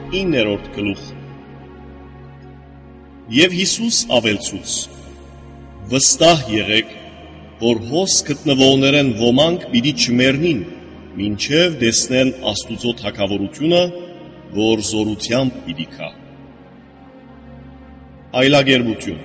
9-րդ գլուխ։ Եվ Հիսուս ավելցուց. վստահ եղեք, որ հոս գտնվողներեն ոմանք պիտի չմեռնին, մինչև տեսնեն Աստուծո թագավորությունը, որ զորությամբ պիտի գա։ Այլագերբություն։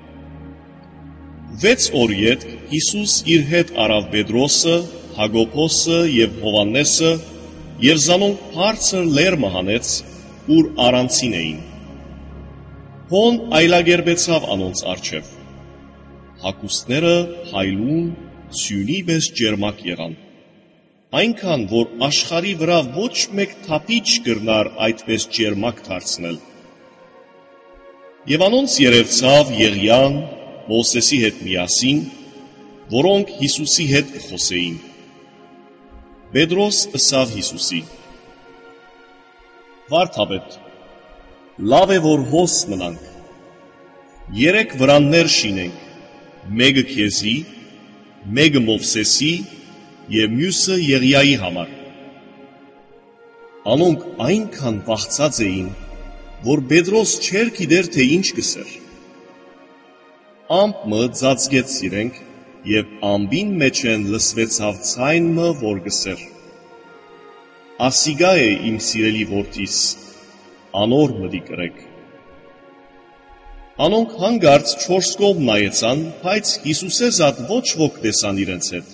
6 օր ետք Հիսուս իր հետ առավ Պետրոսը, Հակոբոսը և Հովհաննեսը և զանոնք բարձր լեռը հանեց, ուր առանցին էին։ Հոն այլագերբեցավ անոնց առջև։ Հագուստները հայլուն, սյունի պես ջերմակ եղան, այնքան, որ աշխարհի վրա ոչ մեկ թափիչ կրնար այդպես ջերմակ դարձնել։ Եվ անոնց երևցավ Եղիան, Մովսեսի հետ միասին, որոնք Հիսուսի հետ կխոսեին։ Պետրոս ըսավ Հիսուսի. Վարդապետ, լավ է, որ հոս մնանք, 3 վրաններ շինենք, մեկը քեզի, մեկը Մովսեսի և մյուսը Եղիայի համար։ Անոնք այնքան վախծած էին, որ Պետրոս չէր գիտեր, թե ինչ կսեր։ Ամպը ծածկեց իրենք, և ամբին մեջեն լսվեցավ ձայնը, որ գսեր. Ասիգա է իմ սիրելի որդիս, անոր մտի կրեք։ Անոնք հանգարց 4 կողմ նայեցան, բայց Հիսուսե զատ ոչ ոք տեսան իրենց հետ։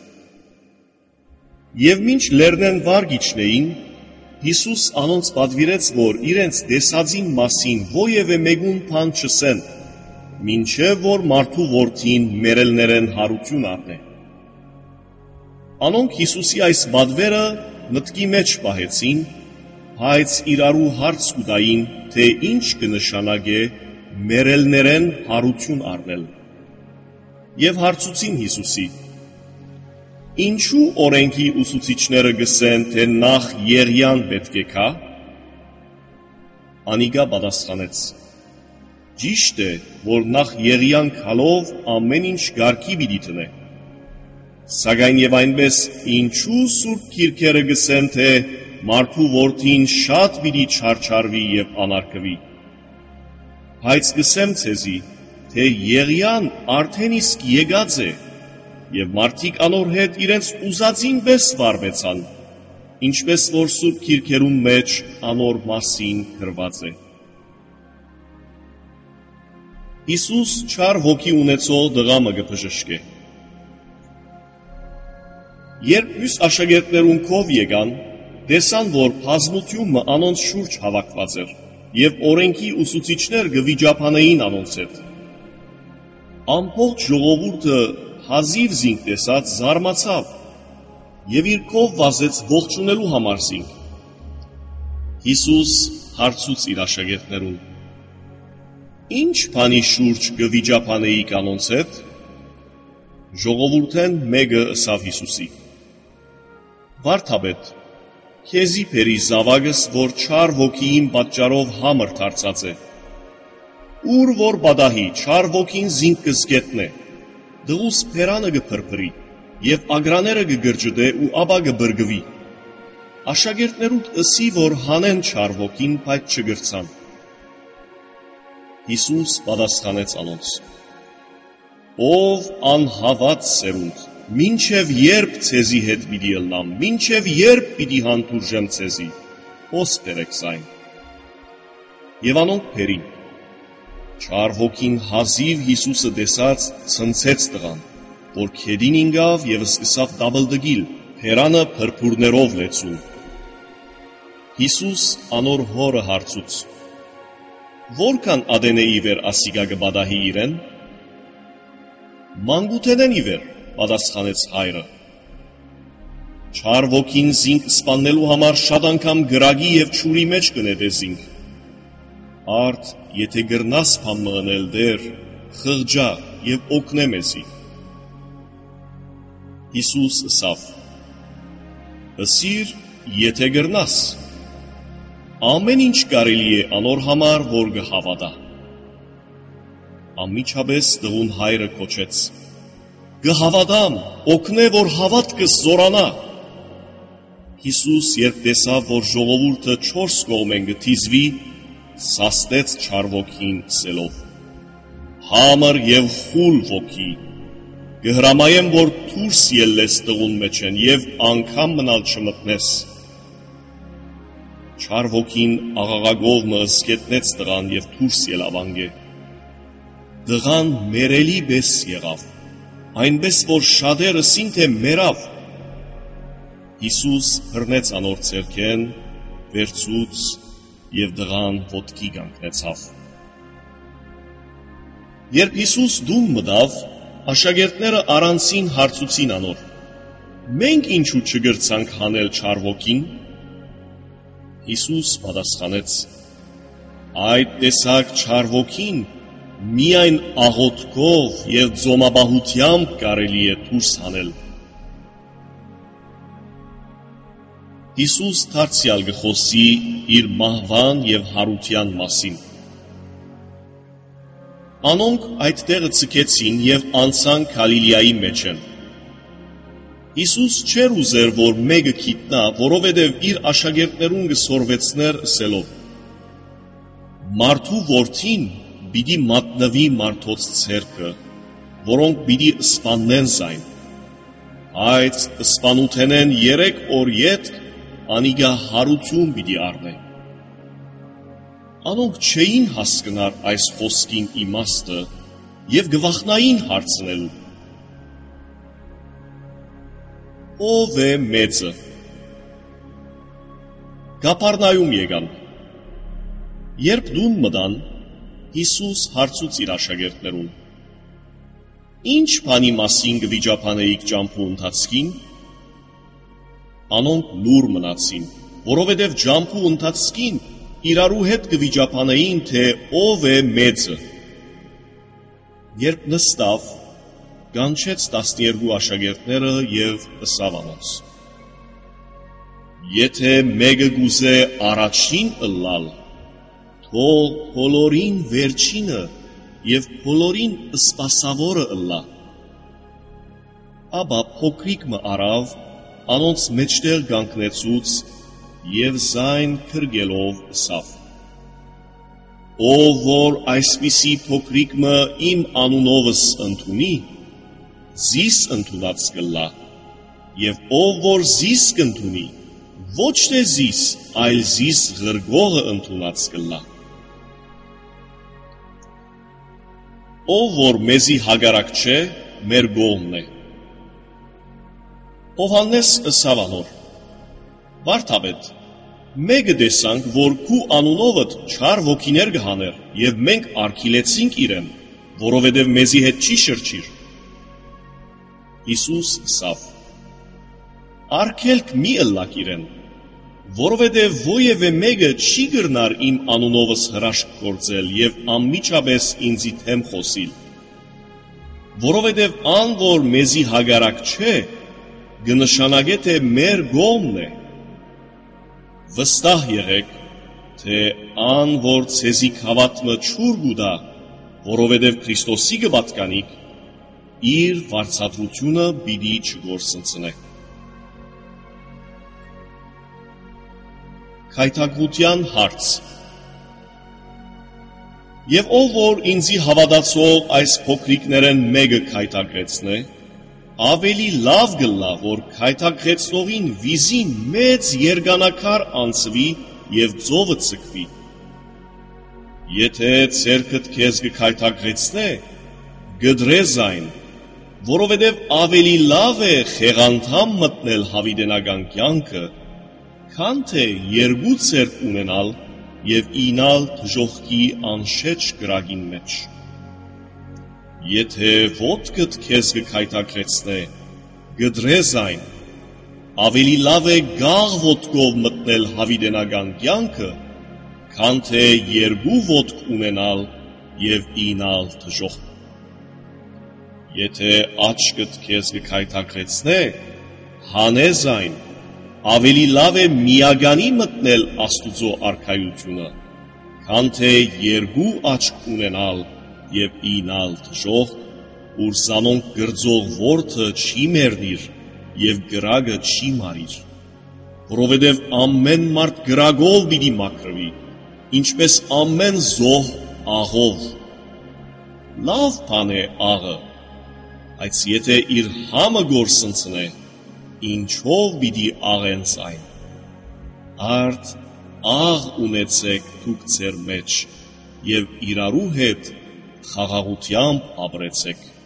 Եվ մինչ լեռնեն վար գիչնեին, Հիսուս անոնց պատվիրեց, որ իրենց տեսածին մասին ովևէ մեկուն բան չսեն, մինչև որ մարդու որդին մեռելներեն հարություն առնե։ Անոնք Հիսուսի այս պատվերը մտքի մեջ պահեցին, բայց իրարու հարց կուտային, թե ինչ կնշանակե մեռելներեն հարություն առնել։ Եվ հարցուցին Հիսուսի. Ինչու օրենքի ուսուցիչները գսեն, թե նախ Եղիան պետք է գա։ Անիկա պատասխանեց. Ճիշտ է, որ նախ Եղիան գալով ամեն ինչ կարգի պիտի դնե։ Սակայն եւ այնպես ինչու Սուրբ Գիրքերը գսեն, թե մարդու որդին շատ պիտի չարչարվի եւ անարգվի։ Բայց գսեմ ցեզի, թե Եղիան արդեն իսկ եկած է, եւ մարդիկ անոր հետ իրենց ուզածին պես վարվեցան, ինչպես որ Սուրբ Գիրքերուն մեջ անոր մասին գրված է։ Հիսուս 4 հոգի ունեցող դղամը կբժշկե։ Երբ մյուս աշակերտներուն քով եկան, տեսան, որ բազմությունը անոնց շուրջ հավաքված էր, եւ օրենքի ուսուցիչներ կվիճաբանեին անոնց հետ։ Ամբողջ ժողովուրդը հազիվ զինք տեսած զարմացավ, եւ իր քով վազեց ողջունելու համար զինք։ Հիսուս հարցուց իր աշակերտներուն. Ինչ բանի շուրջ կվիճաբանեիք անոնց հետ։ Ժողովուրդեն մեկը ըսավ Հիսուսի. Վարդապետ, քեզի բերի զավակս, որ 4 հոգիին պատճառով համր դարձած է։ Ուր որ բադահի 4 հոգին զինք կզգետնե, դղուս բերանը կփրփրի, եւ ագրաները կգրջդե ու ապա կբրգվի։ Աշակերտներուդ ըսի, որ հանեն 4 հոգին, բայց չգրցան։ Հիսուս պատասխանեց անոնց. Ով անհավատ սերունդ, մինչև երբ ցեզի հետ պիտի ելնամ, մինչև երբ պիտի հանդուրժեմ ցեզի, ո՞ս բերեք զայն։ Եվ անոնք բերին։ 4 հոգին հազիվ Հիսուսը տեսած ցնցեց տղան, որ քեդին ինգավ եւ սկսավ դաբլդգիլ, հերանը փրփուրներով լեցուն։ Հիսուս անոր հորը հարցուց. Որքան ադենեի վեր ասիգա կբադահի իրեն։ Մանկութենեն ի վեր, պատասխանեց հայրը։ 4 հոգին զինք սպաննելու համար շատ անգամ գրագի եւ ճուրի մեջ կնետե զինք։ Արդ, եթե գրնաս բան մղնել դեր, խղճա եւ օգնե մեզի։ Հիսուս ըսավ. Ըսիր, եթե գրնաս։ Ամեն ինչ կարելի է անոր համար, որ կհավատա։ Անմիջապես տղուն հայրը կոչեց. Կհավատամ, օգնե, որ հավատքս զորանա։ Հիսուս երբ տեսավ, որ ժողովուրդը 4 կողմեն գթիզվի, սաստեց չար ոգին ասելով. «Համր եւ խուլ ոգի, կհրամայեմ, որ դուրս ելլես տղուն մեջեն եւ անգամ մնալ չմտնես»։ Չար ոգին աղաղակողմը զգետնեց տղան եւ դուրս ելավ անգե։ Տղան մերելի պես եղավ, այնպես որ շատերը ասին թե մեռավ։ Հիսուս հրնեց անոր ձեռքեն, վերցուց եւ տղան ոտքի կանգնեցավ։ Երբ Հիսուս դուն մտավ, աշակերտները առանցին հարցուցին անոր. «Մենք ինչու չգրցանք հանել չար ոգին»։ Հիսուս պատասխանեց. «Այդ տեսակ չար ոգին միայն աղոթքով եւ ձոմաբահությամբ կարելի է դուրս հանել»։ Հիսուս դարձյալ գխոսի իր մահվան եւ հարության մասին։ Անոնք այդ տեղը ցկեցին եւ անցան Գալիլեայի մեջեն։ Հիսուս չէր ուզեր, որ մեկը գիտնա, որովհետեւ իր աշակերտներուն կսորվեցներ ասելով. «Մարդու որդին պիտի մատնվի մարդոց ցերկը, որոնք պիտի սպաննեն զայն, այդ սպանութենեն 3 օր ետք անիգա հարություն պիտի առնե»։ Անոնք չէին հասկնար այս խոսքին իմաստը եւ գվախնային հարցնելու. «Ով է մեծը»։ Կապառնայում եկան։ Երբ դուն մտան, Հիսուս հարցուց իր աշակերտներուն. «Ինչ բանի մասին կվիճապանեիք ճամփու ընթացքին»։ Անոնք լուր մնացին, որովհետև ճամփու ընթացքին իրարու հետ կվիճապանեին, թե ով է մեծը։ Երբ նստավ, կանչեց 12 աշակերտները եւ ըսավ անոնց. «Եթե մեկը գուզե առաջին ըլլալ, թող բոլորին վերջինը եւ բոլորին սպասավորը ըլլա»։ Ապա փոքրիկ մը առավ, անոնց մեջտեղ կանգնեցուց եւ զայն քրգելով ասավ. «Ով որ այսպիսի փոքրիկ մը իմ անունովս ընդունի, զիս ընդունած կլա, եւ ով որ զիս կընդունի, ոչ թե զիս, այլ զիս ղրգողը ընդունած կլա»։ Ով որ մեզի հագարակ չէ, մեր գողմն է։ Հովհաննես ըսավ անոր. «Վարդապետ, մեկը տեսանք, որ քու անունովդ չար ոգիներ կհաներ, եւ մենք արգիլեցինք իրեն, որովհետեւ մեզի հետ չի շրջիր»։ Հիսուս ըսավ. «Արգելք մի ըլլակ իրեն, որովհետեւ ովևէ մեկը չի գրնար իմ անունովս հրաշք գործել եւ անմիջապես ինձի թեմ խոսիլ, որովհետեւ ան որ մեզի հագարակ չէ, կնշանակե թե մեր գոմն է։ Վստահ եղեք, թե ան որ ցեզի հավատը չուր գուտա, որովհետև Քրիստոսի կպատկանիք, իր վարձատրությունը պիտի չգործընծնե։ Քայթակղության հարց։ Եվ ով որ ինձի հավատացող այս փոքրիկներեն մեկը քայթակղեցնե, ավելի լավ գլա, որ քայթակղեցնողին վիզին մեծ երգանակար անցվի եւ ծովը ցկվի։ Եթե ցերկդ քեզ կքայթակղեցնե, գդրե զայն, որովհետև ավելի լավ է խեղանդամ մտնել հավիտենական կյանքը, քան թե երկու ցերկ ունենալ եւ ինալ թժողքի անշեջ կրագին մեջ։ Եթե ոտքդ քեզ կքայթակղեցնե, գդրե զայն, ավելի լավ է գաղ ոտքով մտնել հավիտենական կյանքը, քան թե երկու ոտք ունենալ եւ ինալ թժողք։ Եթե աչքդ քեզ կքայթակղեցնե, հանե զայն, ավելի լավ է միագանի մտնել Աստուծո արքայությունը, քան թե երկու աչք ունենալ եւ ինալ թժող, ուր զանոնք գրձող որդը չի մեռնիր եւ գրագը չի մարիր։ որովհետև ամեն մարդ գրագով պիտի մաքրվի, ինչպես ամեն զոհ աղով։ Լավ բան է աղը, բայց եթե իր համը գործընծնե, ինչով պիտի աղեն այն։ Արդ աղ ունեցեք դուք ձեր մեջ, և իրարու հետ խաղաղությամբ ապրեցեք։